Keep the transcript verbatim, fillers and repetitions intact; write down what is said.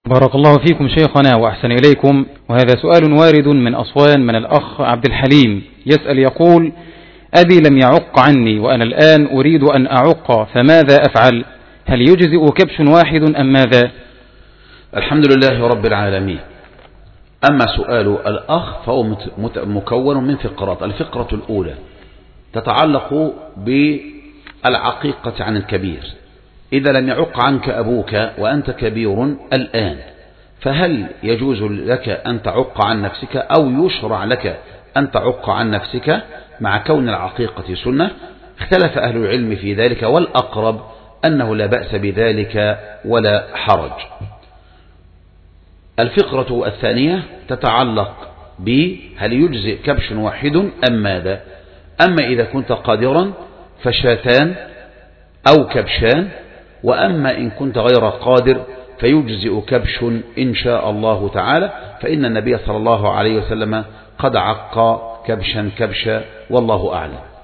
بارك الله فيكم شيخنا وأحسن إليكم. وهذا سؤال وارد من أسوان من الأخ عبد الحليم يسأل يقول: أبي لم يعق عني وأنا الآن أريد أن أعق، فماذا أفعل؟ هل يجزئ كبش واحد أم ماذا؟ الحمد لله رب العالمين. أما سؤال الأخ فهو مكون من فقرات. الفقرة الأولى تتعلق بالعقيقة عن الكبير. إذا لم يعق عنك أبوك وأنت كبير الآن، فهل يجوز لك أن تعق عن نفسك أو يشرع لك أن تعق عن نفسك مع كون العقيقة سنة؟ اختلف أهل العلم في ذلك، والأقرب أنه لا بأس بذلك ولا حرج. الفقرة الثانية تتعلق بهل يجزئ كبش واحد أم ماذا؟ أما إذا كنت قادرا فشاتان أو كبشان، وأما إن كنت غير قادر فيجزئ كبش إن شاء الله تعالى، فإن النبي صلى الله عليه وسلم قد عق كبشا كبشا، والله أعلم.